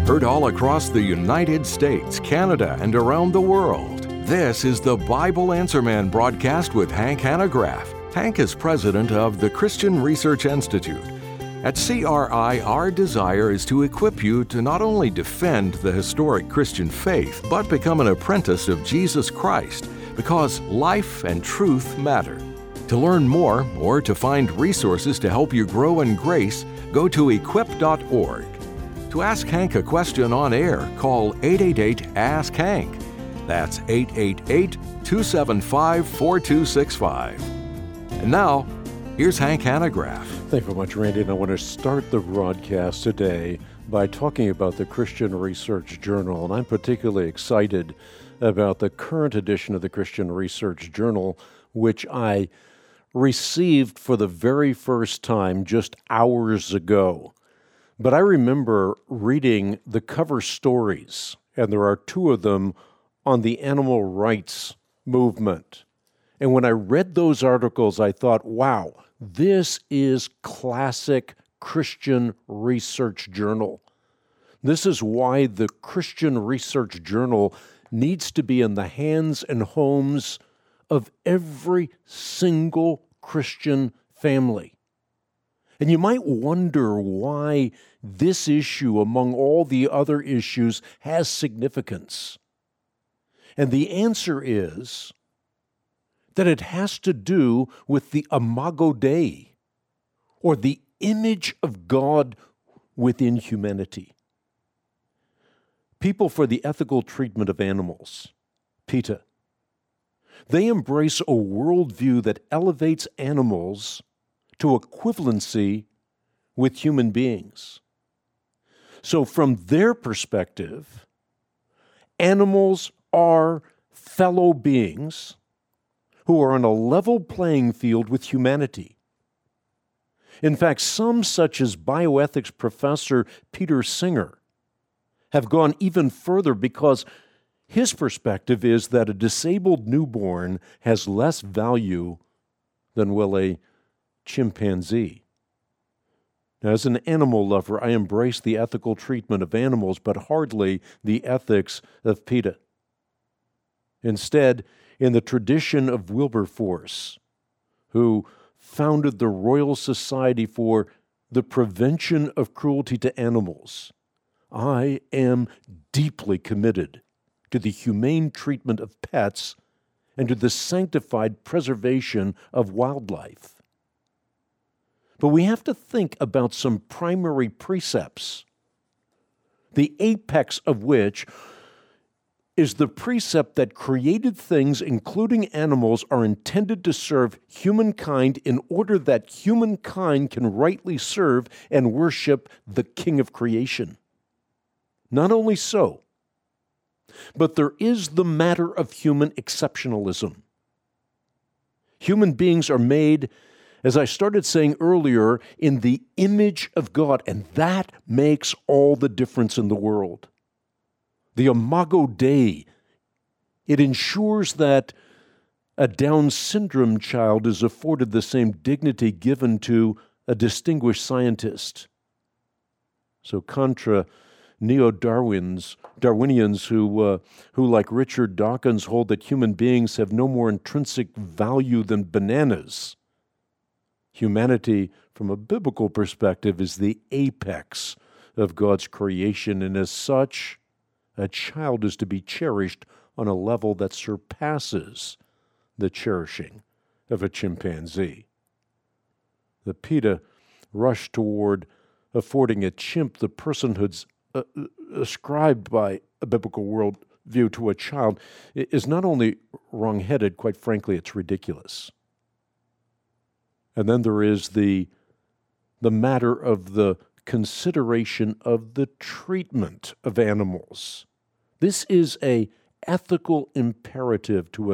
Heard all across the United States, Canada, and around the world. This is the Bible Answer Man broadcast with Hank Hanegraaff. Hank is president of the Christian Research Institute. At CRI, our desire is to equip you to not only defend the historic Christian faith, but become an apprentice of Jesus Christ, because life and truth matter. To learn more or to find resources to help you grow in grace, go to equip.org. To ask Hank a question on air, call 888-ASK-HANK. That's 888-275-4265. And now, here's Hank Hanegraaff. Thank you very much, Randy. And I want to start the broadcast today by talking about the Christian Research Journal. And I'm particularly excited about the current edition of the Christian Research Journal, which I received for the very first time just hours ago. But I remember reading the cover stories, and there are two of them on the animal rights movement. And when I read those articles, I thought, wow, this is classic Christian Research Journal. This is why the Christian Research Journal needs to be in the hands and homes of every single Christian family. And you might wonder why this issue, among all the other issues, has significance. And the answer is that it has to do with the imago Dei, or the image of God within humanity. People for the Ethical Treatment of Animals, PETA, they embrace a worldview that elevates animals to equivalency with human beings. So from their perspective, animals are fellow beings who are on a level playing field with humanity. In fact, some, such as bioethics professor Peter Singer, have gone even further because his perspective is that a disabled newborn has less value than will a chimpanzee. Now, as an animal lover, I embrace the ethical treatment of animals, but hardly the ethics of PETA. Instead, in the tradition of Wilberforce, who founded the Royal Society for the Prevention of Cruelty to Animals, I am deeply committed to the humane treatment of pets and to the sanctified preservation of wildlife. But we have to think about some primary precepts, the apex of which is the precept that created things, including animals, are intended to serve humankind in order that humankind can rightly serve and worship the King of creation. Not only so, but there is the matter of human exceptionalism. Human beings are made, as I started saying earlier, in the image of God, and that makes all the difference in the world. The imago Dei, it ensures that a Down syndrome child is afforded the same dignity given to a distinguished scientist. So contra neo-Darwinians who like Richard Dawkins, hold that human beings have no more intrinsic value than bananas. Humanity, from a biblical perspective, is the apex of God's creation, and as such, a child is to be cherished on a level that surpasses the cherishing of a chimpanzee. The PETA rush toward affording a chimp the personhoods ascribed by a biblical worldview to a child is not only wrong-headed, quite frankly, it's ridiculous. And then there is the matter of the consideration of the treatment of animals. This is an ethical imperative to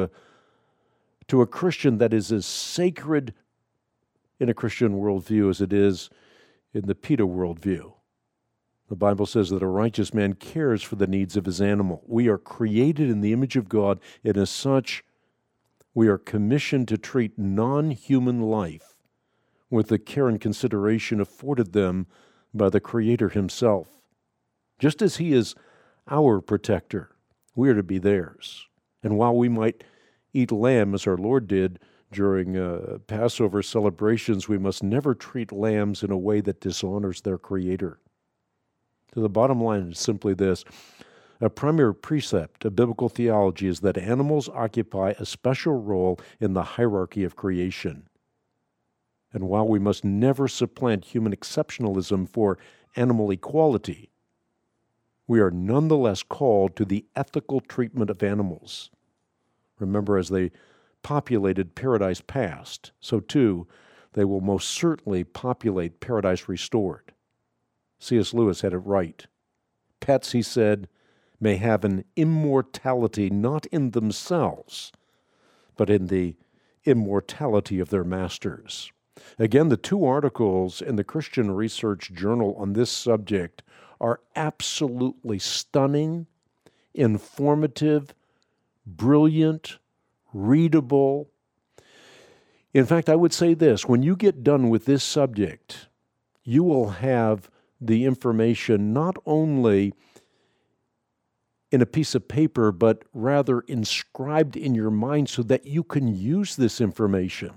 a Christian that is as sacred in a Christian worldview as it is in the PETA worldview. The Bible says that a righteous man cares for the needs of his animal. We are created in the image of God, and as such, we are commissioned to treat non-human life with the care and consideration afforded them by the Creator himself. Just as He is our protector, we are to be theirs. And while we might eat lamb, as our Lord did during Passover celebrations, we must never treat lambs in a way that dishonors their Creator. So the bottom line is simply this. A primary precept of biblical theology is that animals occupy a special role in the hierarchy of creation. And while we must never supplant human exceptionalism for animal equality, we are nonetheless called to the ethical treatment of animals. Remember, as they populated Paradise Past, so too they will most certainly populate Paradise Restored. C.S. Lewis had it right. Pets, he said, may have an immortality not in themselves, but in the immortality of their masters. Again, the 2 articles in the Christian Research Journal on this subject are absolutely stunning, informative, brilliant, readable. In fact, I would say this, when you get done with this subject, you will have the information not only in a piece of paper, but rather inscribed in your mind so that you can use this information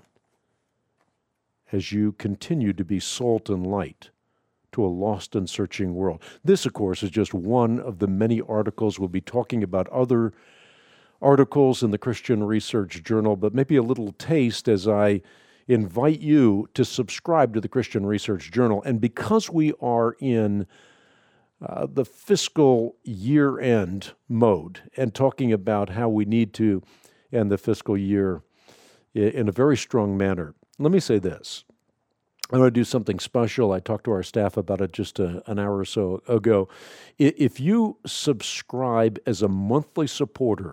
as you continue to be salt and light to a lost and searching world. This, of course, is just one of the many articles. We'll be talking about other articles in the Christian Research Journal, but maybe a little taste as I invite you to subscribe to the Christian Research Journal. And because we are in the fiscal year-end mode and talking about how we need to end the fiscal year in a very strong manner, let me say this. I'm going to do something special. I talked to our staff about it just an hour or so ago. If you subscribe as a monthly supporter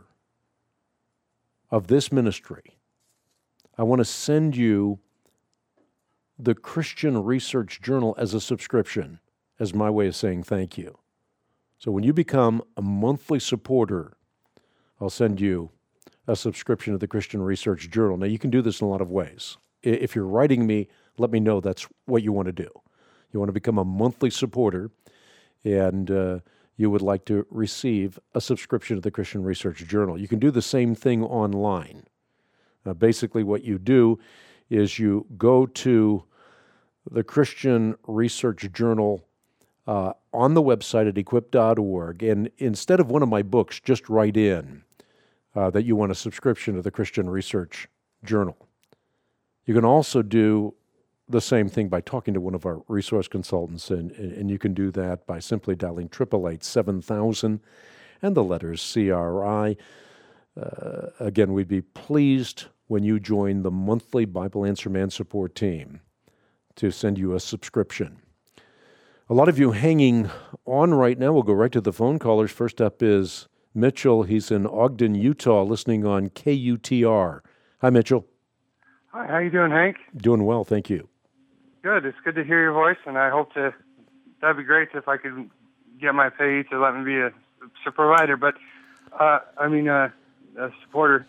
of this ministry, I want to send you the Christian Research Journal as a subscription, as my way of saying thank you. So when you become a monthly supporter, I'll send you a subscription to the Christian Research Journal. Now, you can do this in a lot of ways. If you're writing me, let me know that's what you want to do. You want to become a monthly supporter, and you would like to receive a subscription to the Christian Research Journal. You can do the same thing online. Basically, what you do is you go to the Christian Research Journal on the website at equip.org, and instead of one of my books, just write in that you want a subscription to the Christian Research Journal. You can also do the same thing by talking to one of our resource consultants, and you can do that by simply dialing 888-7000 and the letters CRI. Again, we'd be pleased when you join the monthly Bible Answer Man support team to send you a subscription. A lot of you hanging on right now. We'll go right to the phone callers. First up is Mitchell. He's in Ogden, Utah, listening on KUTR. Hi, Mitchell. Hi, how you doing, Hank? Doing well, thank you. Good. It's good to hear your voice, and I hope that'd be great if I could get my pay to let me be a provider, but, a supporter.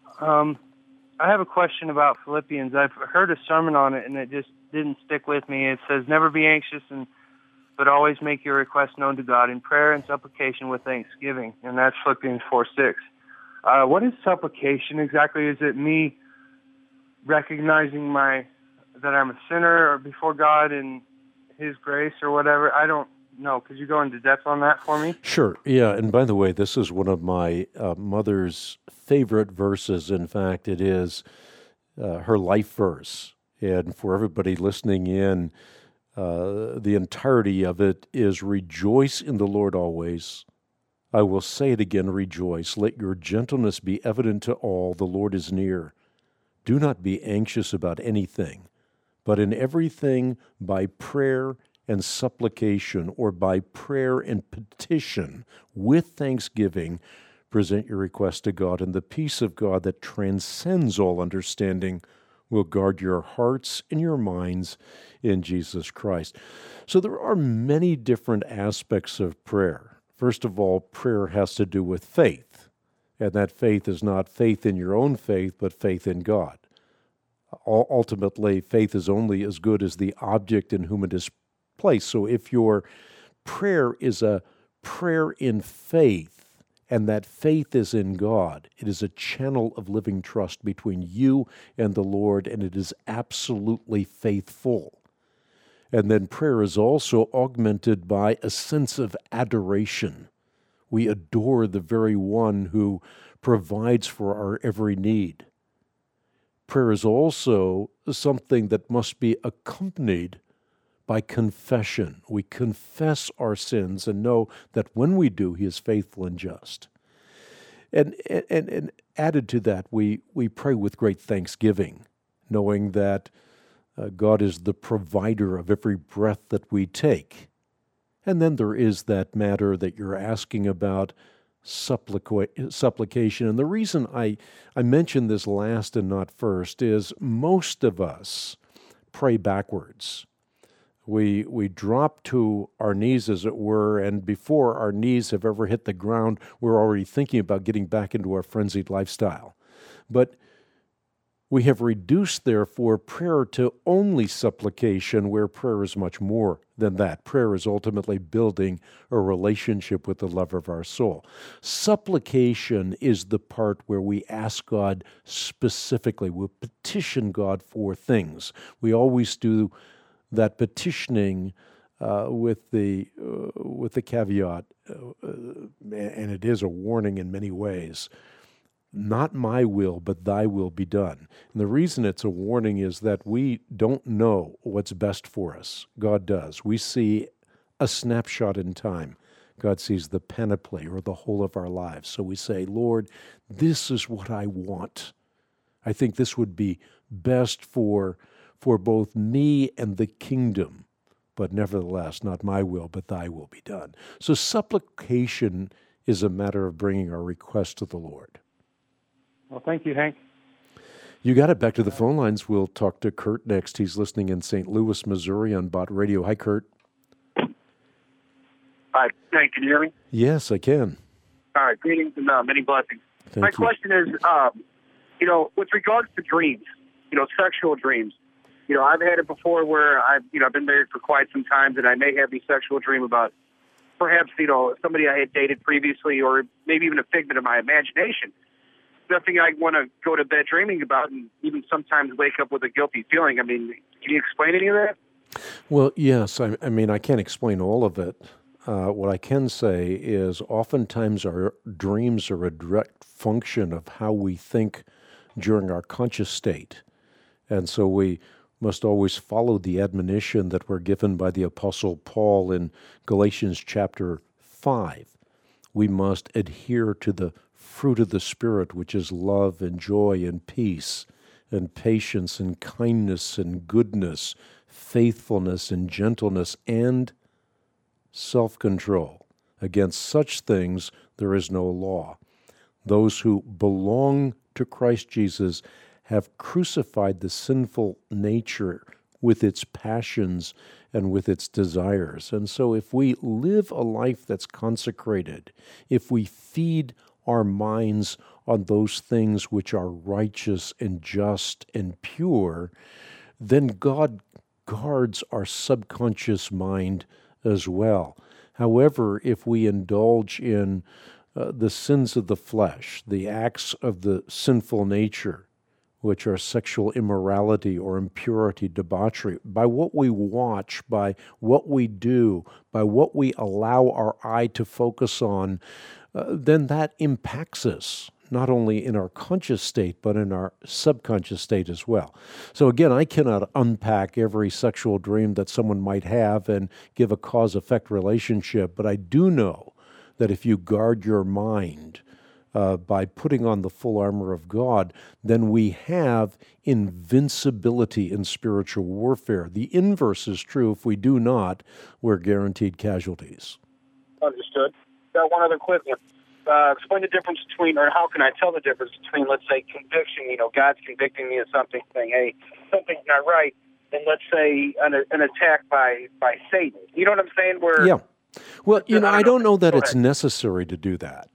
I have a question about Philippians. I've heard a sermon on it, and it just didn't stick with me. It says, never be anxious, but always make your requests known to God in prayer and supplication with thanksgiving, and that's Philippians 4:6. What is supplication exactly? Is it me recognizing that I'm a sinner or before God in His grace or whatever? I don't know. Could you go into depth on that for me? Sure. Yeah. And by the way, this is one of my mother's favorite verses. In fact, it is her life verse. And for everybody listening in, the entirety of it is rejoice in the Lord always. I will say it again, rejoice. Let your gentleness be evident to all. The Lord is near. Do not be anxious about anything, but in everything by prayer and supplication, or by prayer and petition, with thanksgiving, present your request to God, and the peace of God that transcends all understanding will guard your hearts and your minds in Jesus Christ. So there are many different aspects of prayer. First of all, prayer has to do with faith, and that faith is not faith in your own faith, but faith in God. Ultimately, faith is only as good as the object in whom it is placed. So if your prayer is a prayer in faith, and that faith is in God. It is a channel of living trust between you and the Lord, and it is absolutely faithful. And then prayer is also augmented by a sense of adoration. We adore the very one who provides for our every need. Prayer is also something that must be accompanied by confession. We confess our sins and know that when we do, He is faithful and just. And added to that, we pray with great thanksgiving, knowing that God is the provider of every breath that we take. And then there is that matter that you're asking about, supplication. And the reason I mentioned this last and not first is most of us pray backwards. We drop to our knees, as it were, and before our knees have ever hit the ground, we're already thinking about getting back into our frenzied lifestyle. But we have reduced, therefore, prayer to only supplication, where prayer is much more than that. Prayer is ultimately building a relationship with the lover of our soul. Supplication is the part where we ask God specifically. We petition God for things. We always do that petitioning with the caveat, and it is a warning in many ways. Not my will, but thy will be done. And the reason it's a warning is that we don't know what's best for us. God does. We see a snapshot in time. God sees the panoply or the whole of our lives. So we say, Lord, this is what I want. I think this would be best for both me and the kingdom. But nevertheless, not my will, but thy will be done. So supplication is a matter of bringing our request to the Lord. Well, thank you, Hank. You got it. Back to the phone lines. We'll talk to Kurt next. He's listening in St. Louis, Missouri on Bott Radio. Hi, Kurt. Hi, Hank, can you hear me? Yes, I can. All right, greetings and many blessings. Thank My you. question is, with regards to dreams, sexual dreams, I've had it before where I've been married for quite some time, and I may have the sexual dream about perhaps, somebody I had dated previously, or maybe even a figment of my imagination. Nothing I want to go to bed dreaming about, and even sometimes wake up with a guilty feeling. I mean, can you explain any of that? Well, yes. I mean, I can't explain all of it. What I can say is oftentimes our dreams are a direct function of how we think during our conscious state. And so we must always follow the admonition that we're given by the Apostle Paul in Galatians chapter 5. We must adhere to the fruit of the Spirit, which is love and joy and peace and patience and kindness and goodness, faithfulness and gentleness and self-control. Against such things there is no law. Those who belong to Christ Jesus have crucified the sinful nature with its passions and with its desires. And so if we live a life that's consecrated, if we feed our minds on those things which are righteous and just and pure, then God guards our subconscious mind as well. However, if we indulge in the sins of the flesh, the acts of the sinful nature, which are sexual immorality or impurity, debauchery, by what we watch, by what we do, by what we allow our eye to focus on, then that impacts us, not only in our conscious state, but in our subconscious state as well. So again, I cannot unpack every sexual dream that someone might have and give a cause-effect relationship, but I do know that if you guard your mind by putting on the full armor of God, then we have invincibility in spiritual warfare. The inverse is true. If we do not, we're guaranteed casualties. Understood. Got one other quick one. Explain the difference between, or how can I tell the difference between, let's say, conviction, God's convicting me of something, saying, hey, something's not right, and let's say an attack by Satan. You know what I'm saying? Yeah. Well, I don't know that it's necessary to do that.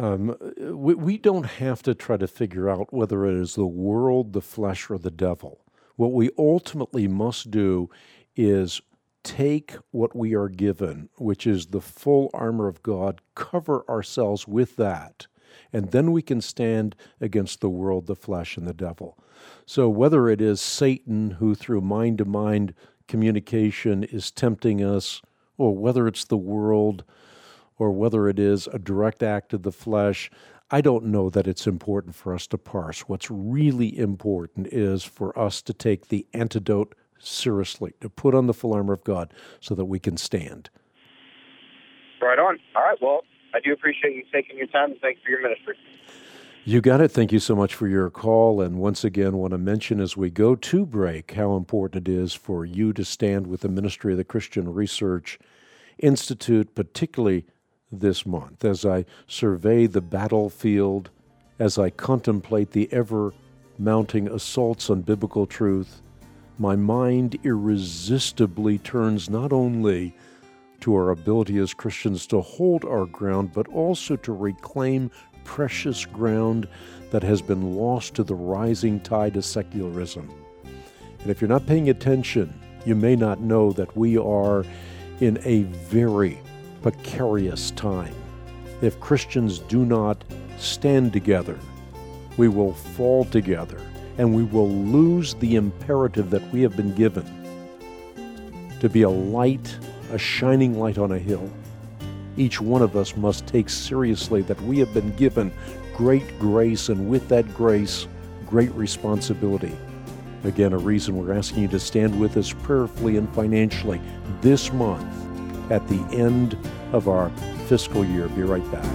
We don't have to try to figure out whether it is the world, the flesh, or the devil. What we ultimately must do is take what we are given, which is the full armor of God, cover ourselves with that, and then we can stand against the world, the flesh, and the devil. So whether it is Satan who through mind-to-mind communication is tempting us, or whether it's the world, or whether it is a direct act of the flesh, I don't know that it's important for us to parse. What's really important is for us to take the antidote seriously, to put on the full armor of God so that we can stand. Right on. All right, well, I do appreciate you taking your time, and thanks for your ministry. You got it. Thank you so much for your call. And once again, want to mention as we go to break how important it is for you to stand with the ministry of the Christian Research Institute, particularly this month. As I survey the battlefield, as I contemplate the ever-mounting assaults on biblical truth, my mind irresistibly turns not only to our ability as Christians to hold our ground, but also to reclaim precious ground that has been lost to the rising tide of secularism. And if you're not paying attention, you may not know that we are in a very precarious time. If Christians do not stand together, we will fall together, and we will lose the imperative that we have been given to be a light, a shining light on a hill. Each one of us must take seriously that we have been given great grace, and with that grace, great responsibility. Again, a reason we're asking you to stand with us prayerfully and financially this month at the end of our fiscal year. Be right back.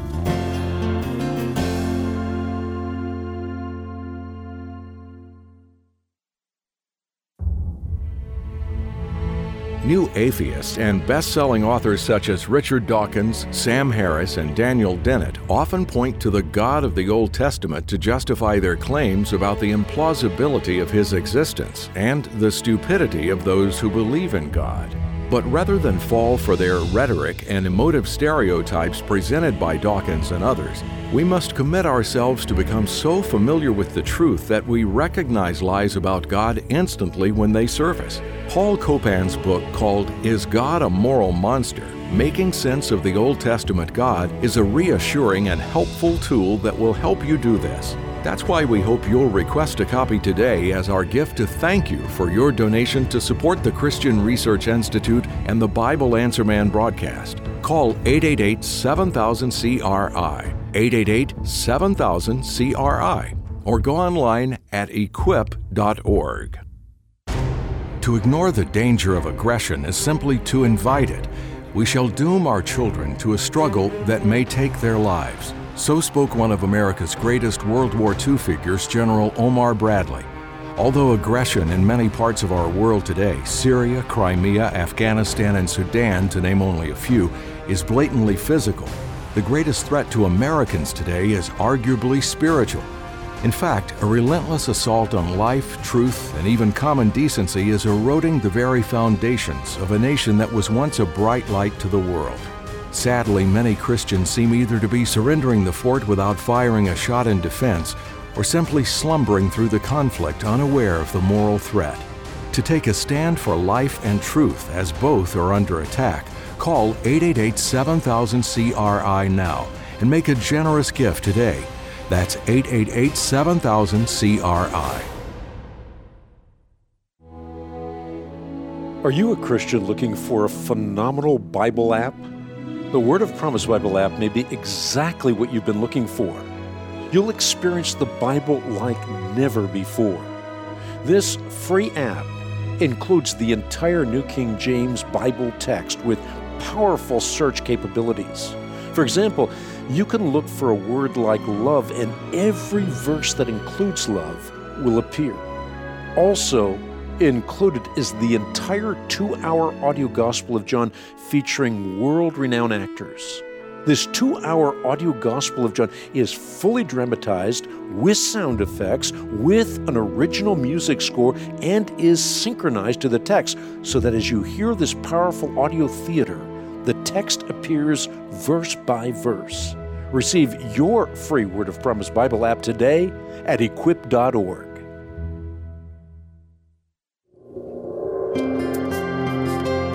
New atheists and best-selling authors such as Richard Dawkins, Sam Harris, and Daniel Dennett often point to the God of the Old Testament to justify their claims about the implausibility of his existence and the stupidity of those who believe in God. But rather than fall for their rhetoric and emotive stereotypes presented by Dawkins and others, we must commit ourselves to become so familiar with the truth that we recognize lies about God instantly when they surface. Paul Copan's book called Is God a Moral Monster? Making Sense of the Old Testament God is a reassuring and helpful tool that will help you do this. That's why we hope you'll request a copy today as our gift to thank you for your donation to support the Christian Research Institute and the Bible Answer Man broadcast. Call 888-7000-CRI, 888-7000-CRI, or go online at equip.org. To ignore the danger of aggression is simply to invite it. We shall doom our children to a struggle that may take their lives. So spoke one of America's greatest World War II figures, General Omar Bradley. Although aggression in many parts of our world today, Syria, Crimea, Afghanistan, and Sudan, to name only a few, is blatantly physical, the greatest threat to Americans today is arguably spiritual. In fact, a relentless assault on life, truth, and even common decency is eroding the very foundations of a nation that was once a bright light to the world. Sadly, many Christians seem either to be surrendering the fort without firing a shot in defense, or simply slumbering through the conflict unaware of the moral threat. To take a stand for life and truth, as both are under attack, call 888-7000-CRI now and make a generous gift today. That's 888-7000-CRI. Are you a Christian looking for a phenomenal Bible app? The Word of Promise Bible app may be exactly what you've been looking for. You'll experience the Bible like never before. This free app includes the entire New King James Bible text with powerful search capabilities. For example, you can look for a word like love, and every verse that includes love will appear. Also included is the entire 2-hour audio Gospel of John featuring world-renowned actors. This 2-hour audio Gospel of John is fully dramatized with sound effects, with an original music score, and is synchronized to the text so that as you hear this powerful audio theater, the text appears verse by verse. Receive your free Word of Promise Bible app today at equip.org.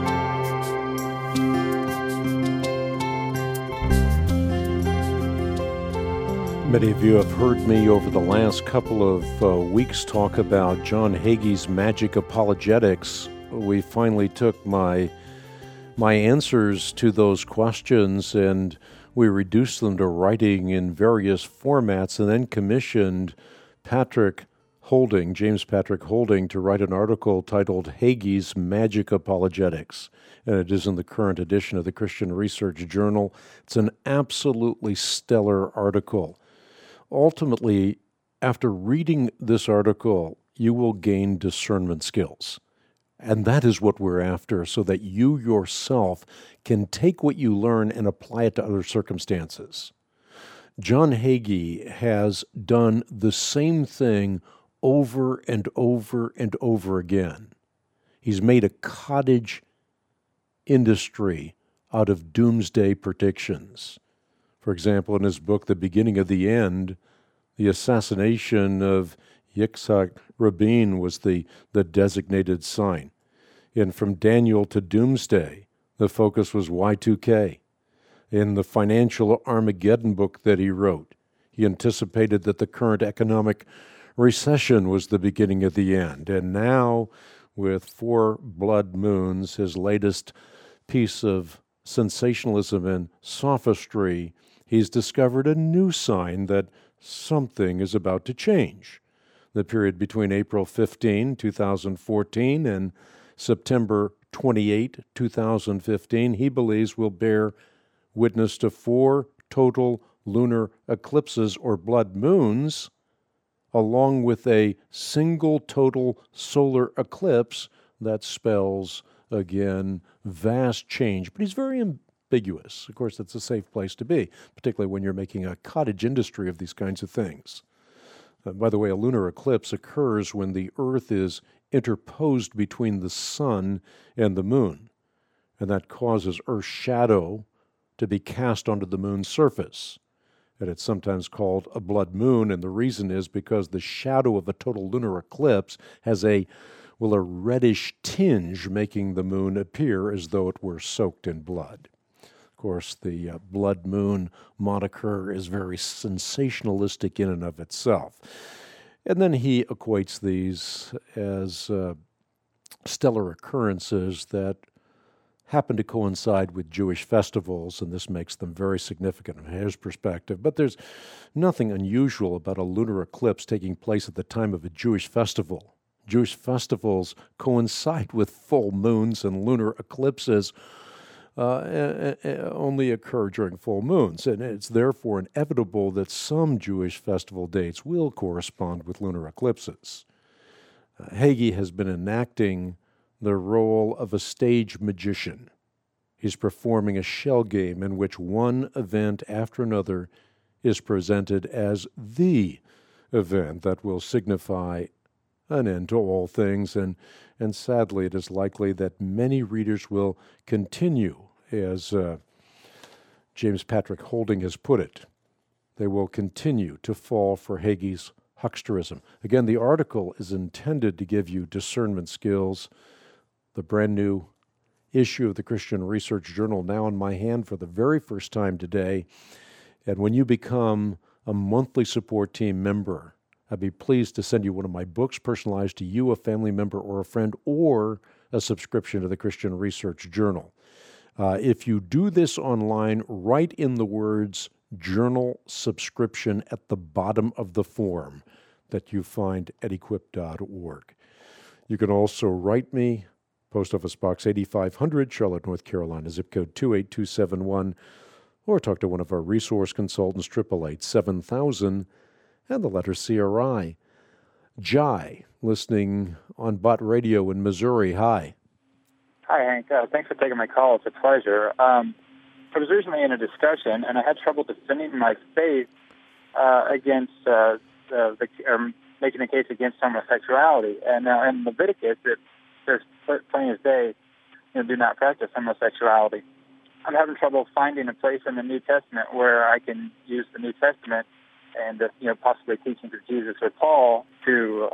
Many of you have heard me over the last couple of weeks talk about John Hagee's Magic Apologetics. We finally took my answers to those questions and we reduced them to writing in various formats and then commissioned James Patrick Holding, to write an article titled Hagee's Magic Apologetics. And it is in the current edition of the Christian Research Journal. It's an absolutely stellar article. Ultimately, after reading this article, you will gain discernment skills. And that is what we're after, so that you yourself can take what you learn and apply it to other circumstances. John Hagee has done the same thing over and over and over again. He's made a cottage industry out of doomsday predictions. For example, in his book, The Beginning of the End, the assassination of Yitzhak Rabin was the designated sign. And from Daniel to Doomsday, the focus was Y2K. In the Financial Armageddon book that he wrote, he anticipated that the current economic recession was the beginning of the end. And now, with 4 blood moons, his latest piece of sensationalism and sophistry, he's discovered a new sign that something is about to change. The period between April 15, 2014 and September 28, 2015, he believes will bear witness to 4 total lunar eclipses or blood moons, along with a single total solar eclipse that spells, again, vast change. But he's very ambiguous. Of course, that's a safe place to be, particularly when you're making a cottage industry of these kinds of things. By the way, a lunar eclipse occurs when the Earth is interposed between the sun and the moon, and that causes Earth's shadow to be cast onto the moon's surface. And it's sometimes called a blood moon, and the reason is because the shadow of a total lunar eclipse has a reddish tinge, making the moon appear as though it were soaked in blood. Of course, the blood moon moniker is very sensationalistic in and of itself. And then he equates these as stellar occurrences that happen to coincide with Jewish festivals, and this makes them very significant from his perspective. But there's nothing unusual about a lunar eclipse taking place at the time of a Jewish festival. Jewish festivals coincide with full moons, and lunar eclipses only occur during full moons. And it's therefore inevitable that some Jewish festival dates will correspond with lunar eclipses. Hagee has been enacting the role of a stage magician. He's performing a shell game in which one event after another is presented as the event that will signify an end to all things, and sadly it is likely that many readers will continue, as James Patrick Holding has put it, they will continue to fall for Hagee's hucksterism. Again, the article is intended to give you discernment skills. The brand new issue of the Christian Research Journal now in my hand for the very first time today. And when you become a monthly support team member, I'd be pleased to send you one of my books personalized to you, a family member, or a friend, or a subscription to the Christian Research Journal. If you do this online, write in the words journal subscription at the bottom of the form that you find at equip.org. You can also write me, Post Office Box 8500, Charlotte, North Carolina, zip code 28271, or talk to one of our resource consultants, 888-7000, and the letter CRI. Jai, listening on Bot Radio in Missouri. Hi. Hi, Hank. Thanks for taking my call. It's a pleasure. I was recently in a discussion, and I had trouble defending my faith against making a case against homosexuality. And now in Leviticus, it says plain as day, do not practice homosexuality. I'm having trouble finding a place in the New Testament where I can use the New Testament and possibly teachings of Jesus or Paul to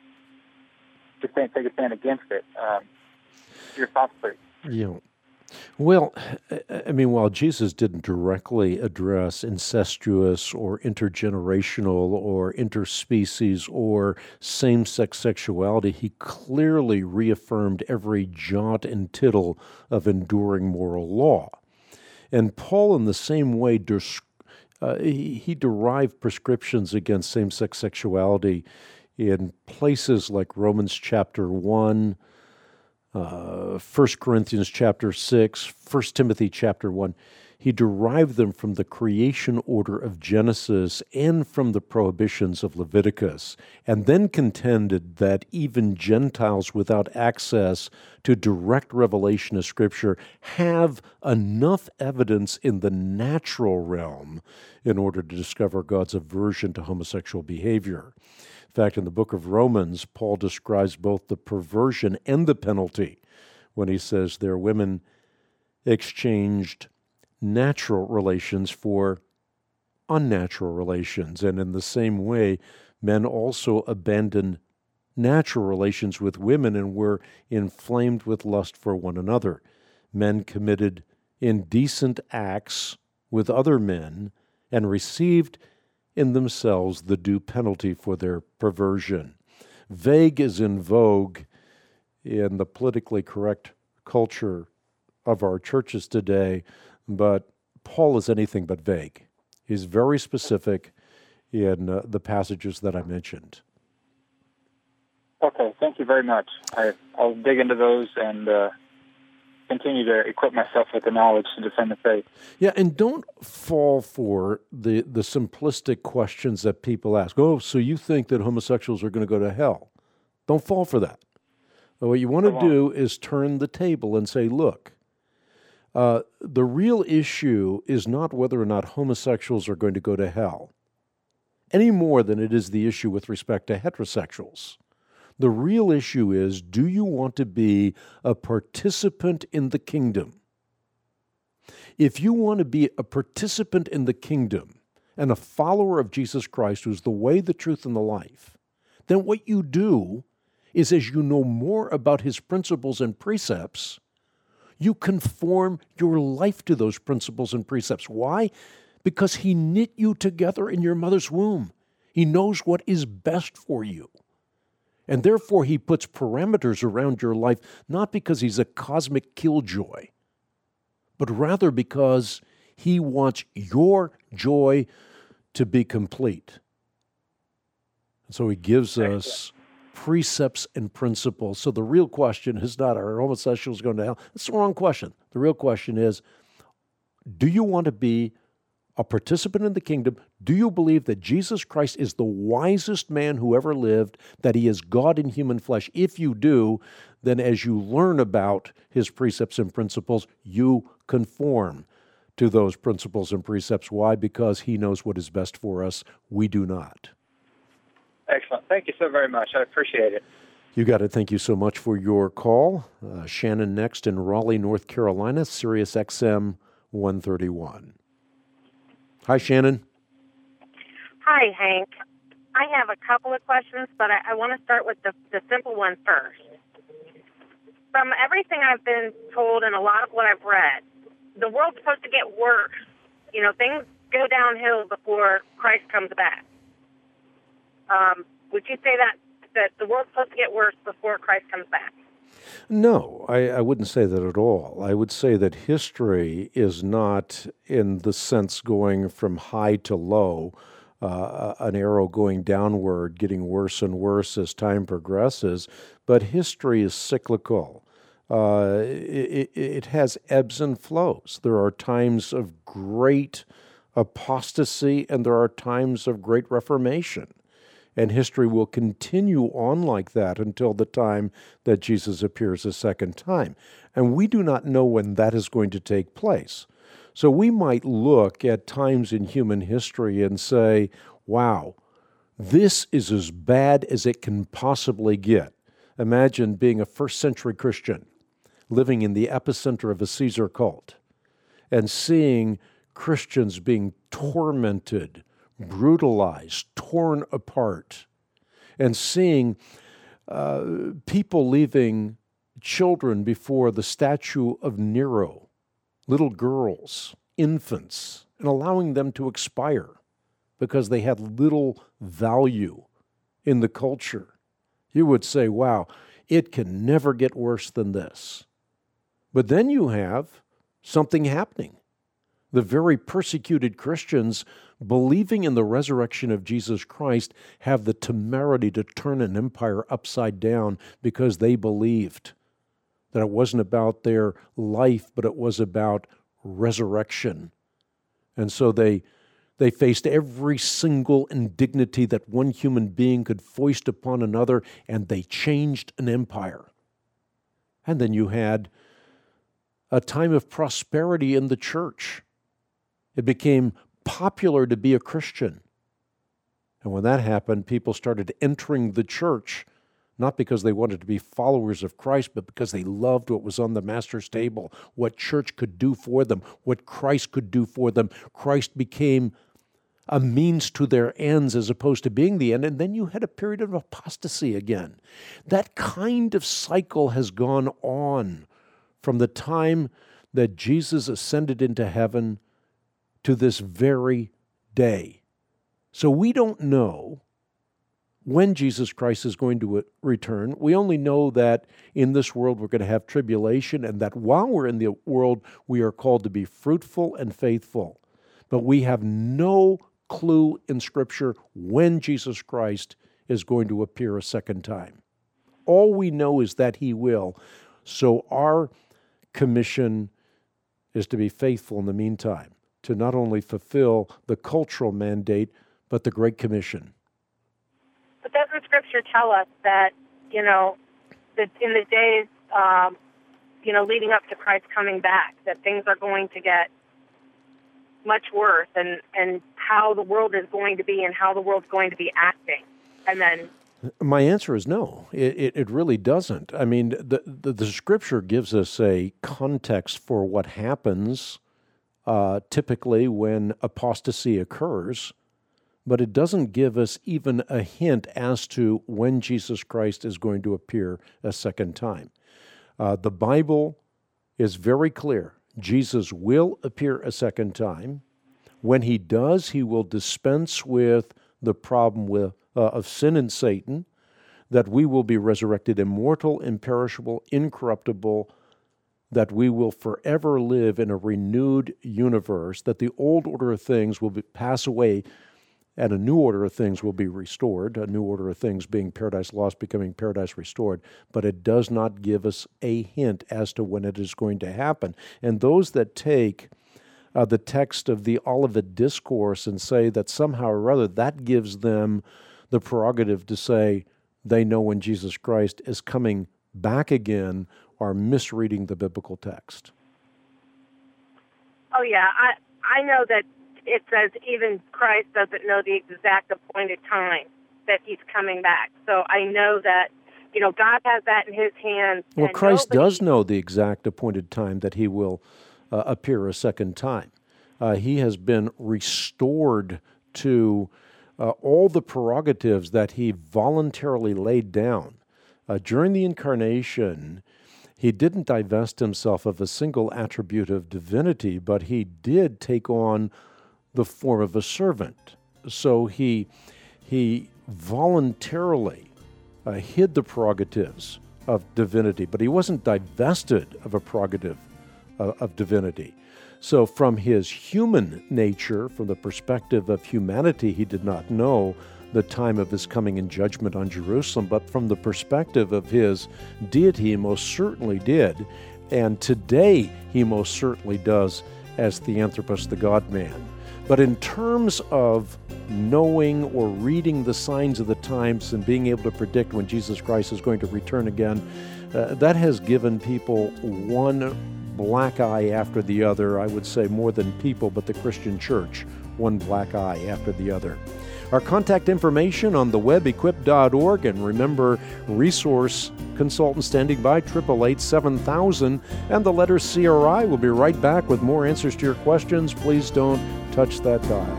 take a stand against it. Your thoughts, please. Yeah. Well, I mean, while Jesus didn't directly address incestuous or intergenerational or interspecies or same-sex sexuality, he clearly reaffirmed every jot and tittle of enduring moral law. And Paul, in the same way, he derived prescriptions against same-sex sexuality in places like Romans chapter 1, 1 Corinthians chapter 6, 1 Timothy chapter 1. He derived them from the creation order of Genesis and from the prohibitions of Leviticus, and then contended that even Gentiles without access to direct revelation of Scripture have enough evidence in the natural realm in order to discover God's aversion to homosexual behavior. In fact, in the book of Romans, Paul describes both the perversion and the penalty when he says their women exchanged natural relations for unnatural relations. And in the same way, men also abandoned natural relations with women and were inflamed with lust for one another. Men committed indecent acts with other men and received in themselves the due penalty for their perversion. Vague is in vogue in the politically correct culture of our churches today, but Paul is anything but vague. He's very specific in the passages that I mentioned. Okay, thank you very much. I'll dig into those and continue to equip myself with the knowledge to defend the faith. Yeah, and don't fall for the simplistic questions that people ask. Oh, so you think that homosexuals are going to go to hell? Don't fall for that. What you want to do is turn the table and say, look, the real issue is not whether or not homosexuals are going to go to hell, any more than it is the issue with respect to heterosexuals. The real issue is, do you want to be a participant in the kingdom? If you want to be a participant in the kingdom and a follower of Jesus Christ, who's the way, the truth, and the life, then what you do is, as you know more about his principles and precepts, you conform your life to those principles and precepts. Why? Because he knit you together in your mother's womb. He knows what is best for you. And therefore, he puts parameters around your life, not because he's a cosmic killjoy, but rather because he wants your joy to be complete. And so he gives us precepts and principles. So the real question is not, are homosexuals going to hell? That's the wrong question. The real question is, do you want to be a participant in the kingdom? Do you believe that Jesus Christ is the wisest man who ever lived, that he is God in human flesh? If you do, then as you learn about his precepts and principles, you conform to those principles and precepts. Why? Because he knows what is best for us. We do not. Excellent. Thank you so very much. I appreciate it. You got it. Thank you so much for your call. Shannon next in Raleigh, North Carolina, Sirius XM 131. Hi, Shannon. Hi, Hank. I have a couple of questions, but I want to start with the simple one first. From everything I've been told and a lot of what I've read, the world's supposed to get worse. You know, things go downhill before Christ comes back. Would you say that the world's supposed to get worse before Christ comes back? No, I wouldn't say that at all. I would say that history is not, in the sense, going from high to low, an arrow going downward, getting worse and worse as time progresses, but history is cyclical. It has ebbs and flows. There are times of great apostasy, and there are times of great reformation. And history will continue on like that until the time that Jesus appears a second time. And we do not know when that is going to take place. So we might look at times in human history and say, wow, this is as bad as it can possibly get. Imagine being a first-century Christian living in the epicenter of a Caesar cult and seeing Christians being tormented, brutalized, torn apart, and seeing people leaving children before the statue of Nero little girls, infants, and allowing them to expire because they had little value in the culture. You would say, wow, it can never get worse than this. But then you have something happening. The very persecuted Christians, believing in the resurrection of Jesus Christ, have the temerity to turn an empire upside down because they believed that it wasn't about their life, but it was about resurrection. And so they faced every single indignity that one human being could foist upon another, and they changed an empire. And then you had a time of prosperity in the church. It became popular to be a Christian. And when that happened, people started entering the church, not because they wanted to be followers of Christ, but because they loved what was on the Master's table, what church could do for them, what Christ could do for them. Christ became a means to their ends as opposed to being the end. And then you had a period of apostasy again. That kind of cycle has gone on from the time that Jesus ascended into heaven to this very day. So we don't know when Jesus Christ is going to return. We only know that in this world we're going to have tribulation, and that while we're in the world, we are called to be fruitful and faithful. But we have no clue in Scripture when Jesus Christ is going to appear a second time. All we know is that He will. So our commission is to be faithful in the meantime, to not only fulfill the cultural mandate, but the Great Commission. But doesn't Scripture tell us that, that in the days, leading up to Christ coming back, that things are going to get much worse, and how the world is going to be and how the world's going to be acting? And then my answer is no. It really doesn't. I mean, the Scripture gives us a context for what happens typically when apostasy occurs, but it doesn't give us even a hint as to when Jesus Christ is going to appear a second time. The Bible is very clear. Jesus will appear a second time. When He does, He will dispense with the problem of sin and Satan, that we will be resurrected immortal, imperishable, incorruptible, that we will forever live in a renewed universe, that the old order of things will pass away and a new order of things will be restored, a new order of things being paradise lost, becoming paradise restored. But it does not give us a hint as to when it is going to happen. And those that take the text of the Olivet Discourse and say that somehow or other that gives them the prerogative to say they know when Jesus Christ is coming back again, are misreading the biblical text. Oh, yeah. I know that it says even Christ doesn't know the exact appointed time that He's coming back. So I know that, God has that in His hands. Well, Christ does know the exact appointed time that He will appear a second time. He has been restored to all the prerogatives that He voluntarily laid down. During the Incarnation, He didn't divest Himself of a single attribute of divinity, but He did take on the form of a servant. So He voluntarily hid the prerogatives of divinity, but He wasn't divested of a prerogative of divinity. So from His human nature, from the perspective of humanity, He did not know the time of His coming in judgment on Jerusalem, but from the perspective of His deity, He most certainly did. And today, He most certainly does as Theanthropos, the God-man. But in terms of knowing or reading the signs of the times and being able to predict when Jesus Christ is going to return again, that has given people one black eye after the other. I would say more than people, but the Christian church, one black eye after the other. Our contact information on the web, equip.org, and remember, resource consultant standing by, 888-7000, and the letter CRI. We'll be right back with more answers to your questions. Please don't touch that dial.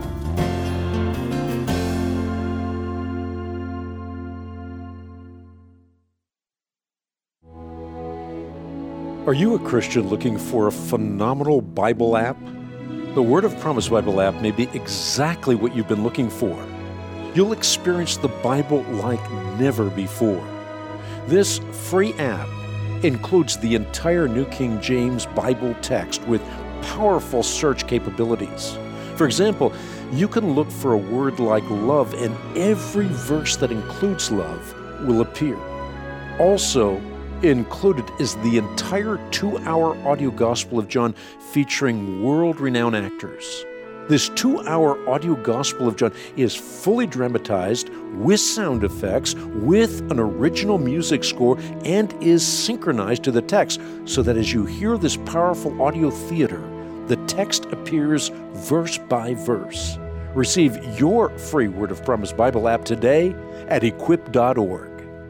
Are you a Christian looking for a phenomenal Bible app? The Word of Promise Bible app may be exactly what you've been looking for. You'll experience the Bible like never before. This free app includes the entire New King James Bible text with powerful search capabilities. For example, you can look for a word like love, and every verse that includes love will appear. Also included is the entire 2-hour audio Gospel of John featuring world-renowned actors. This 2-hour audio Gospel of John is fully dramatized with sound effects, with an original music score, and is synchronized to the text so that as you hear this powerful audio theater, the text appears verse by verse. Receive your free Word of Promise Bible app today at equip.org.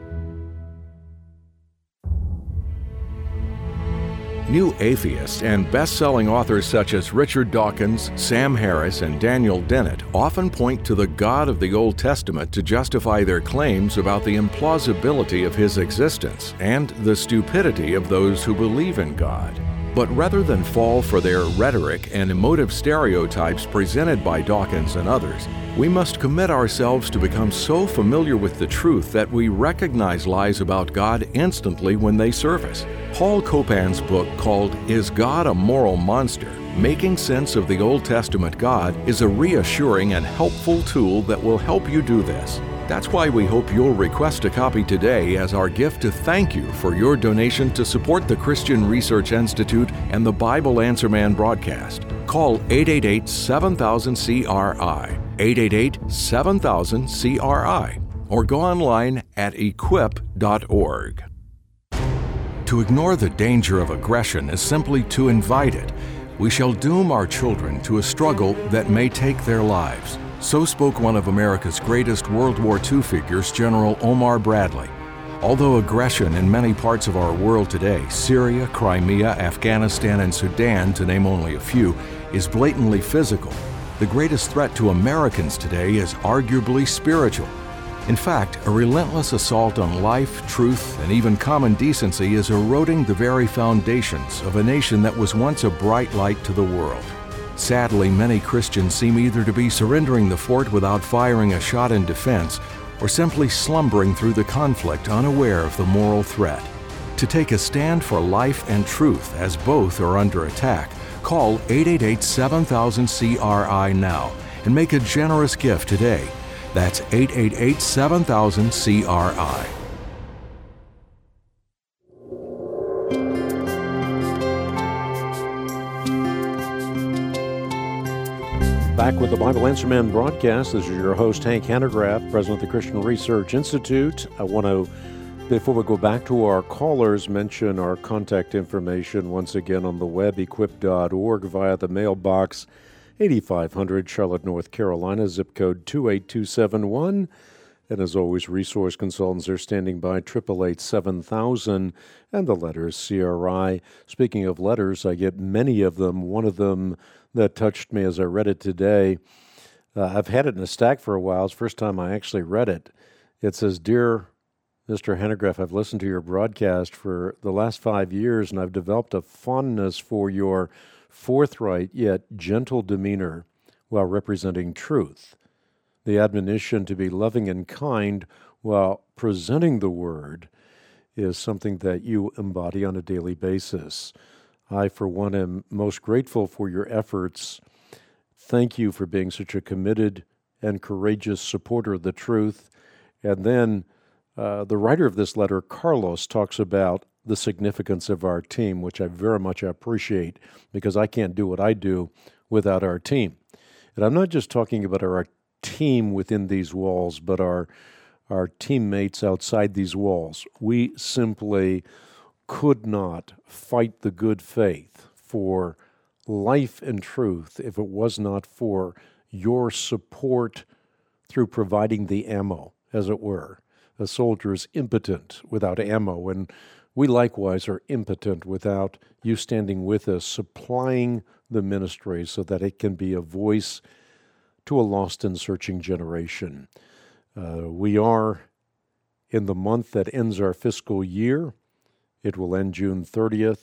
New atheists and best-selling authors such as Richard Dawkins, Sam Harris, and Daniel Dennett often point to the God of the Old Testament to justify their claims about the implausibility of His existence and the stupidity of those who believe in God. But rather than fall for their rhetoric and emotive stereotypes presented by Dawkins and others, we must commit ourselves to become so familiar with the truth that we recognize lies about God instantly when they surface. Paul Copan's book called Is God a Moral Monster? Making Sense of the Old Testament God is a reassuring and helpful tool that will help you do this. That's why we hope you'll request a copy today as our gift to thank you for your donation to support the Christian Research Institute and the Bible Answer Man broadcast. Call 888-7000-CRI, 888-7000-CRI, or go online at equip.org. To ignore the danger of aggression is simply to invite it. We shall doom our children to a struggle that may take their lives. So spoke one of America's greatest World War II figures, General Omar Bradley. Although aggression in many parts of our world today, Syria, Crimea, Afghanistan, and Sudan, to name only a few, is blatantly physical, the greatest threat to Americans today is arguably spiritual. In fact, a relentless assault on life, truth, and even common decency is eroding the very foundations of a nation that was once a bright light to the world. Sadly, many Christians seem either to be surrendering the fort without firing a shot in defense, or simply slumbering through the conflict unaware of the moral threat. To take a stand for life and truth, as both are under attack, call 888-7000-CRI now and make a generous gift today. That's 888-7000-CRI. Back with the Bible Answer Man broadcast. This is your host, Hank Hanegraaff, president of the Christian Research Institute. I want to, before we go back to our callers, mention our contact information once again on the web, equip.org, via the mailbox, 8500 Charlotte, North Carolina, zip code 28271. And as always, resource consultants are standing by, 888-7000, and the letters CRI. Speaking of letters, I get many of them. One of them that touched me as I read it today, I've had it in a stack for a while. It's the first time I actually read it. It says, Dear Mr. Hanegraaff, I've listened to your broadcast for the last 5 years, and I've developed a fondness for your forthright yet gentle demeanor while representing truth. The admonition to be loving and kind while presenting the word is something that you embody on a daily basis. I, for one, am most grateful for your efforts. Thank you for being such a committed and courageous supporter of the truth. And then the writer of this letter, Carlos, talks about the significance of our team, which I very much appreciate because I can't do what I do without our team. And I'm not just talking about our team within these walls, but our teammates outside these walls. We simply could not fight the good faith for life and truth if it was not for your support through providing the ammo, as it were. A soldier is impotent without ammo, and we likewise are impotent without you standing with us, supplying the ministry so that it can be a voice to a lost and searching generation. We are in the month that ends our fiscal year. It will end June 30th.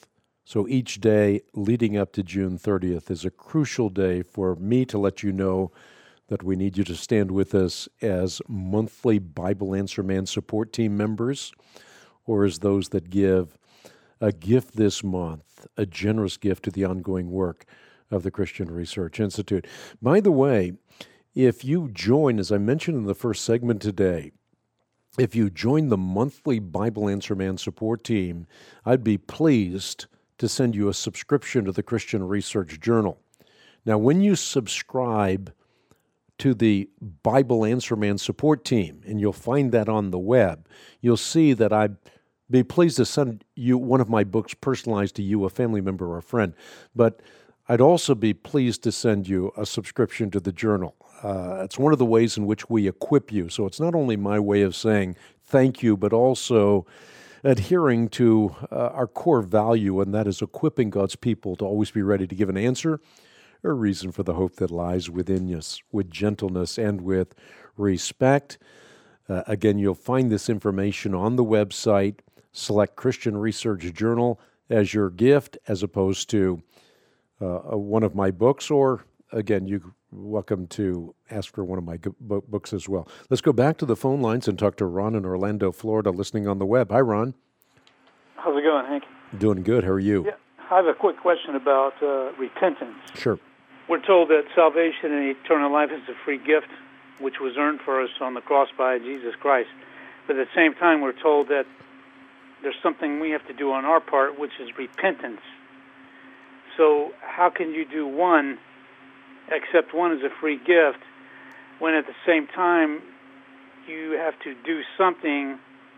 So each day leading up to June 30th is a crucial day for me to let you know that we need you to stand with us as monthly Bible Answer Man support team members, or as those that give a gift this month, a generous gift to the ongoing work of the Christian Research Institute. By the way, if you join, as I mentioned in the first segment today, if you join the monthly Bible Answer Man support team, I'd be pleased to send you a subscription to the Christian Research Journal. Now, when you subscribe to the Bible Answer Man support team, and you'll find that on the web, you'll see that I'd be pleased to send you one of my books personalized to you, a family member or a friend. But I'd also be pleased to send you a subscription to the journal. It's one of the ways in which we equip you. So it's not only my way of saying thank you, but also adhering to our core value, and that is equipping God's people to always be ready to give an answer, a reason for the hope that lies within us, with gentleness and with respect. Again, you'll find this information on the website. Select Christian Research Journal as your gift, as opposed to one of my books, or again, you're welcome to ask for one of my books as well. Let's go back to the phone lines and talk to Ron in Orlando, Florida, listening on the web. Hi, Ron. How's it going, Hank? Doing good. How are you? Yeah, I have a quick question about repentance. Sure. We're told that salvation and eternal life is a free gift, which was earned for us on the cross by Jesus Christ. But at the same time, we're told that there's something we have to do on our part, which is repentance. So how can you do one, accept one as a free gift, when at the same time you have to do something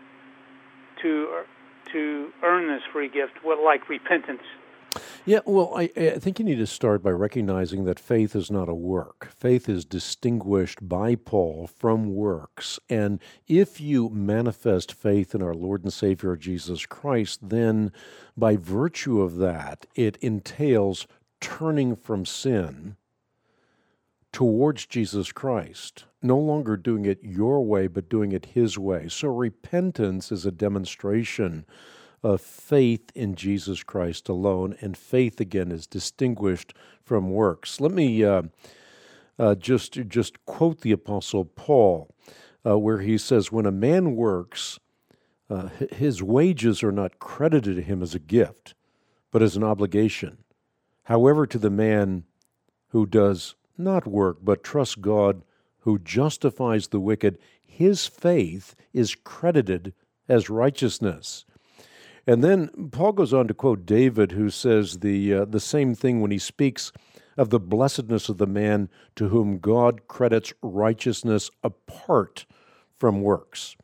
to earn this free gift, like repentance? Yeah, well, I think you need to start by recognizing that faith is not a work. Faith is distinguished by Paul from works. And if you manifest faith in our Lord and Savior Jesus Christ, then by virtue of that, it entails turning from sin towards Jesus Christ, no longer doing it your way, but doing it His way. So repentance is a demonstration of faith in Jesus Christ alone, and faith, again, is distinguished from works. Let me just quote the Apostle Paul, where he says, when a man works, his wages are not credited to him as a gift, but as an obligation. However, to the man who does not work, but trusts God, who justifies the wicked, his faith is credited as righteousness. And then Paul goes on to quote David, who says the same thing when he speaks of the blessedness of the man to whom God credits righteousness apart from works.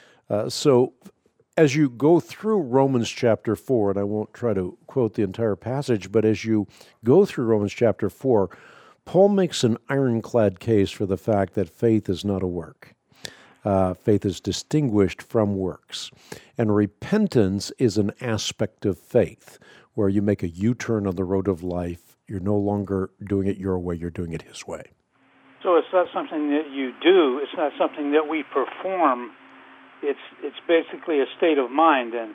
So as you go through Romans chapter 4, and I won't try to quote the entire passage, but as you go through Romans chapter 4, Paul makes an ironclad case for the fact that faith is not a work. Faith is distinguished from works. And repentance is an aspect of faith, where you make a U-turn on the road of life. You're no longer doing it your way, you're doing it His way. So it's not something that you do, it's not something that we perform, it's basically a state of mind, then.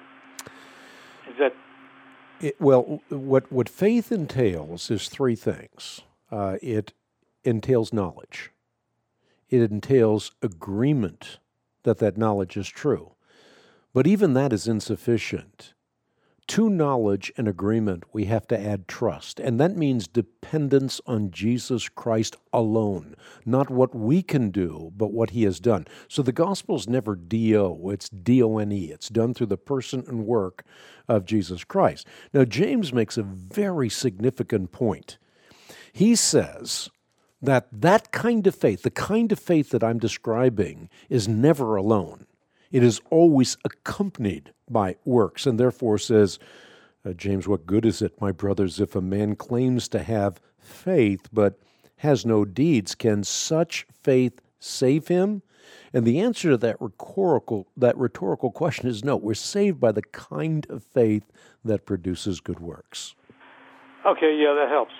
Is that... What faith entails is three things. It entails knowledge. It entails agreement that knowledge is true. But even that is insufficient. To knowledge and agreement, we have to add trust. And that means dependence on Jesus Christ alone. Not what we can do, but what He has done. So the gospel is never D-O, it's D-O-N-E. It's done through the person and work of Jesus Christ. Now, James makes a very significant point. He says that kind of faith, the kind of faith that I'm describing, is never alone. It is always accompanied by works, and therefore says, James, what good is it, my brothers, if a man claims to have faith but has no deeds? Can such faith save him? And the answer to that rhetorical question is no. We're saved by the kind of faith that produces good works. Okay, yeah, that helps.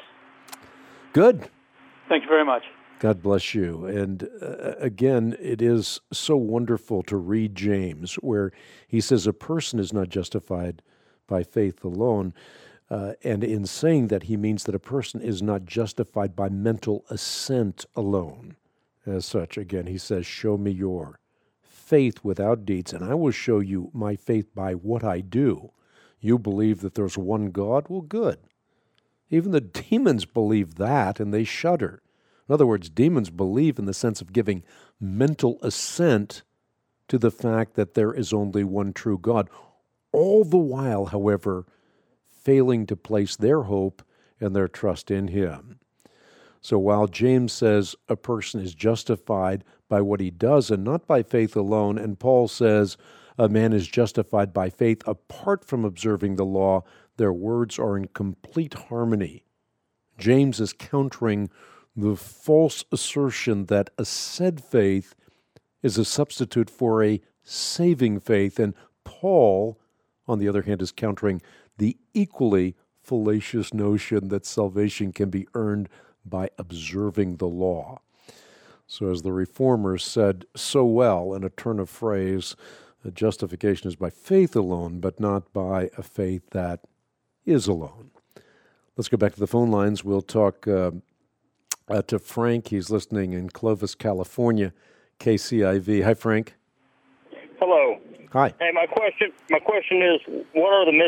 Good. Thank you very much. God bless you. And again, it is so wonderful to read James, where he says a person is not justified by faith alone. And in saying that, he means that a person is not justified by mental assent alone. As such, again, he says, show me your faith without deeds, and I will show you my faith by what I do. You believe that there's one God? Well, good. Even the demons believe that, and they shudder. In other words, demons believe in the sense of giving mental assent to the fact that there is only one true God. All the while, however, failing to place their hope and their trust in Him. So while James says a person is justified by what he does and not by faith alone, and Paul says a man is justified by faith apart from observing the law, their words are in complete harmony. James is countering the false assertion that a said faith is a substitute for a saving faith, and Paul, on the other hand, is countering the equally fallacious notion that salvation can be earned by observing the law. So as the Reformers said so well in a turn of phrase, justification is by faith alone, but not by a faith that is alone. Let's go back to the phone lines. We'll talk to Frank. He's listening in Clovis, California, KCIV. Hi, Frank. Hello. Hi. Hey, my question is, what are the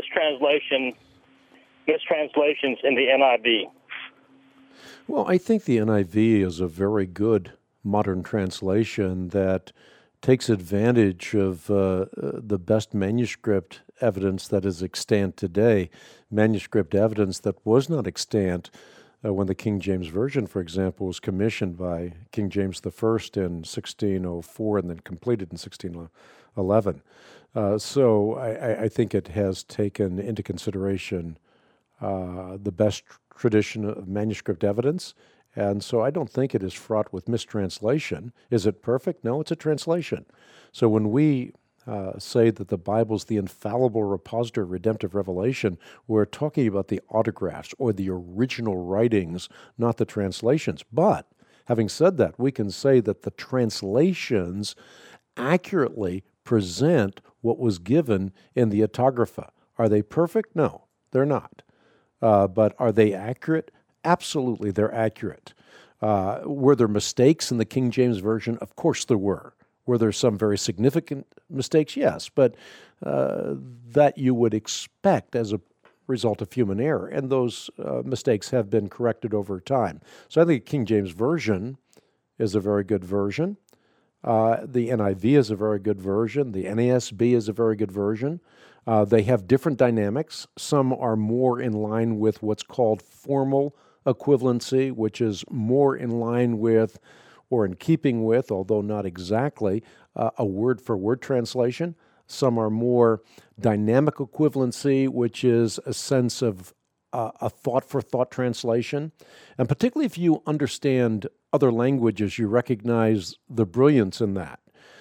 mistranslations in the NIV? Well, I think the NIV is a very good modern translation that takes advantage of the best manuscript evidence that is extant today, manuscript evidence that was not extant when the King James Version, for example, was commissioned by King James I in 1604 and then completed in 1611. So I think it has taken into consideration the best tradition of manuscript evidence, and so I don't think it is fraught with mistranslation. Is it perfect? No, it's a translation. So when we say that the Bible is the infallible repository of redemptive revelation, we're talking about the autographs or the original writings, not the translations. But having said that, we can say that the translations accurately present what was given in the autographa. Are they perfect? No, they're not. But are they accurate? Absolutely, they're accurate. Were there mistakes in the King James Version? Of course there were. Were there some very significant mistakes? Yes, but that you would expect as a result of human error, and those mistakes have been corrected over time. So I think King James Version is a very good version. The NIV is a very good version. The NASB is a very good version. They have different dynamics. Some are more in line with what's called formal equivalency, which is more in line with or in keeping with, although not exactly, a word-for-word translation. Some are more dynamic equivalency, which is a sense of a thought-for-thought translation. And particularly if you understand other languages, you recognize the brilliance in that.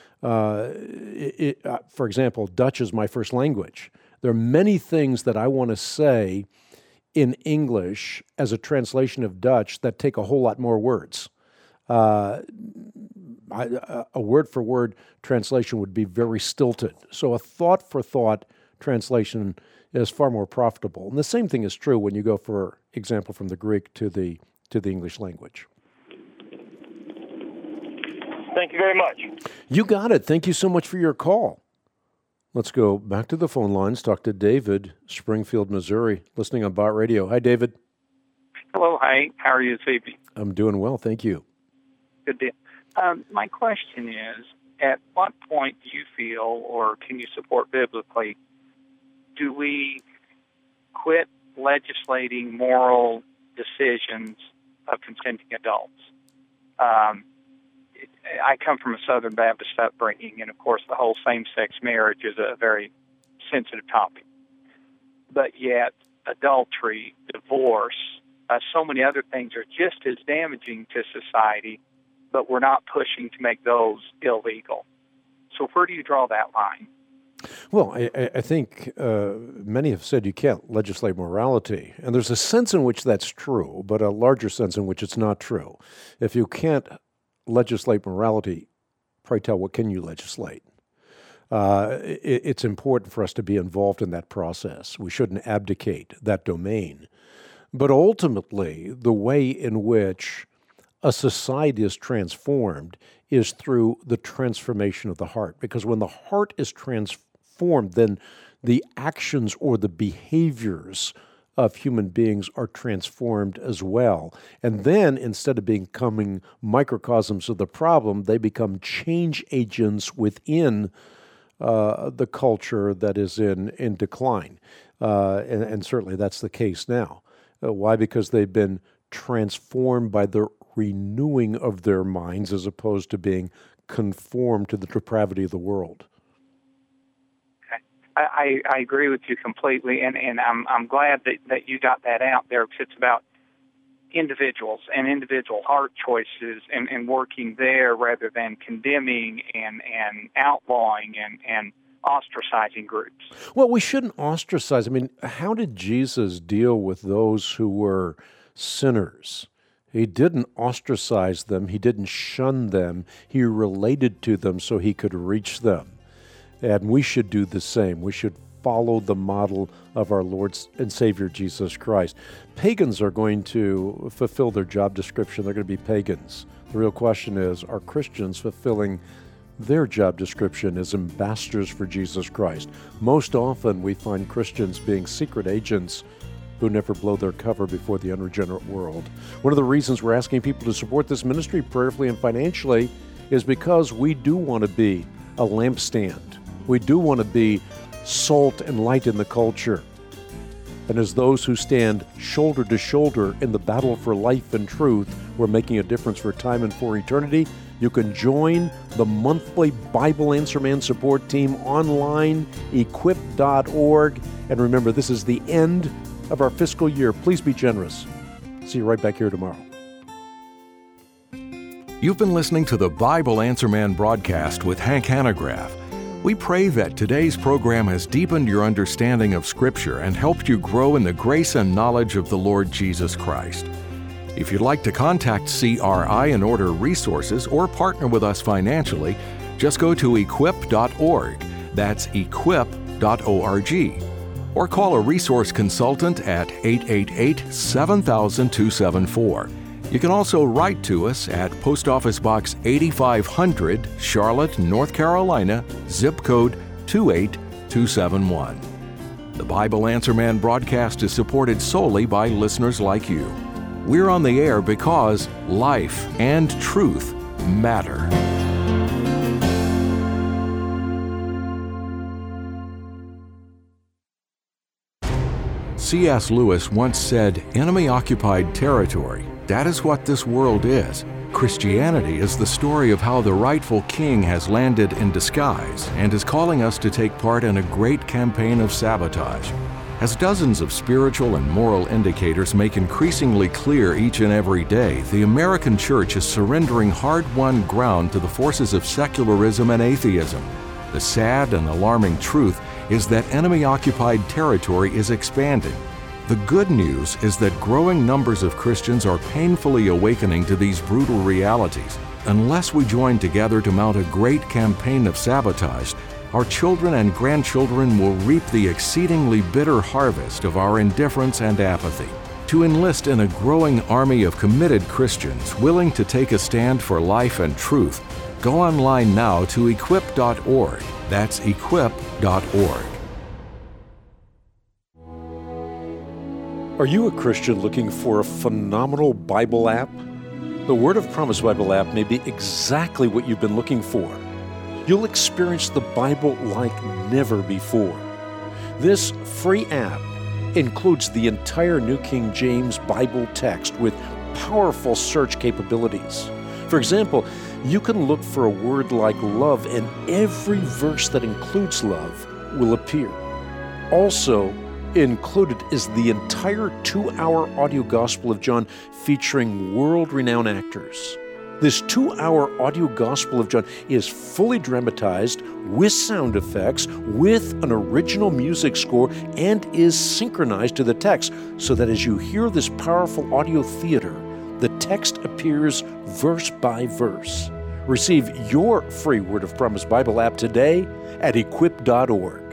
For example, Dutch is my first language. There are many things that I want to say in English as a translation of Dutch that take a whole lot more words. A word-for-word translation would be very stilted. So a thought-for-thought translation is far more profitable. And the same thing is true when you go, for example, from the Greek to the English language. Thank you very much. You got it. Thank you so much for your call. Let's go back to the phone lines, talk to David, Springfield, Missouri, listening on Bott Radio. Hi, David. Hello, Hank. How are you this evening? I'm doing well, thank you. Good deal. My question is, at what point do you feel, or can you support biblically, do we quit legislating moral decisions of consenting adults? I come from a Southern Baptist upbringing, and of course the whole same-sex marriage is a very sensitive topic. But yet, adultery, divorce, so many other things are just as damaging to society, but we're not pushing to make those illegal. So where do you draw that line? Well, I think many have said you can't legislate morality, and there's a sense in which that's true, but a larger sense in which it's not true. If you can't legislate morality, pray tell, what can you legislate? It's important for us to be involved in that process. We shouldn't abdicate that domain. But ultimately, the way in which a society is transformed is through the transformation of the heart. Because when the heart is transformed, then the actions or the behaviors of human beings are transformed as well. And then, instead of becoming microcosms of the problem, they become change agents within the culture that is in decline. And certainly that's the case now. Why? Because they've been transformed by the renewing of their minds as opposed to being conformed to the depravity of the world. I agree with you completely, and I'm glad that you got that out there, because it's about individuals and individual heart choices and working there rather than condemning and outlawing and ostracizing groups. Well, we shouldn't ostracize. I mean, how did Jesus deal with those who were sinners? He didn't ostracize them. He didn't shun them. He related to them so he could reach them. And we should do the same. We should follow the model of our Lord and Savior Jesus Christ. Pagans are going to fulfill their job description. They're going to be pagans. The real question is, are Christians fulfilling their job description as ambassadors for Jesus Christ? Most often we find Christians being secret agents who never blow their cover before the unregenerate world. One of the reasons we're asking people to support this ministry prayerfully and financially is because we do want to be a lampstand. We do want to be salt and light in the culture. And as those who stand shoulder to shoulder in the battle for life and truth, we're making a difference for time and for eternity. You can join the monthly Bible Answer Man support team online, equip.org. And remember, this is the end of our fiscal year. Please be generous. See you right back here tomorrow. You've been listening to the Bible Answer Man broadcast with Hank Hanegraaff. We pray that today's program has deepened your understanding of Scripture and helped you grow in the grace and knowledge of the Lord Jesus Christ. If you'd like to contact CRI and order resources or partner with us financially, just go to equip.org. That's equip.org. Or call a resource consultant at 888-7000-274. You can also write to us at Post Office Box 8500, Charlotte, North Carolina, zip code 28271. The Bible Answer Man broadcast is supported solely by listeners like you. We're on the air because life and truth matter. C.S. Lewis once said, "Enemy-occupied territory. That is what this world is. Christianity is the story of how the rightful king has landed in disguise and is calling us to take part in a great campaign of sabotage. As dozens of spiritual and moral indicators make increasingly clear each and every day, the American church is surrendering hard-won ground to the forces of secularism and atheism. The sad and alarming truth is that enemy-occupied territory is expanding. The good news is that growing numbers of Christians are painfully awakening to these brutal realities. Unless we join together to mount a great campaign of sabotage, our children and grandchildren will reap the exceedingly bitter harvest of our indifference and apathy. To enlist in a growing army of committed Christians willing to take a stand for life and truth, go online now to equip.org. That's equip.org. Are you a Christian looking for a phenomenal Bible app? The Word of Promise Bible app may be exactly what you've been looking for. You'll experience the Bible like never before. This free app includes the entire New King James Bible text with powerful search capabilities. For example, you can look for a word like love, and every verse that includes love will appear. Also included is the entire 2-hour audio Gospel of John featuring world-renowned actors. This 2-hour audio Gospel of John is fully dramatized with sound effects, with an original music score, and is synchronized to the text so that as you hear this powerful audio theater, the text appears verse by verse. Receive your free Word of Promise Bible app today at equip.org.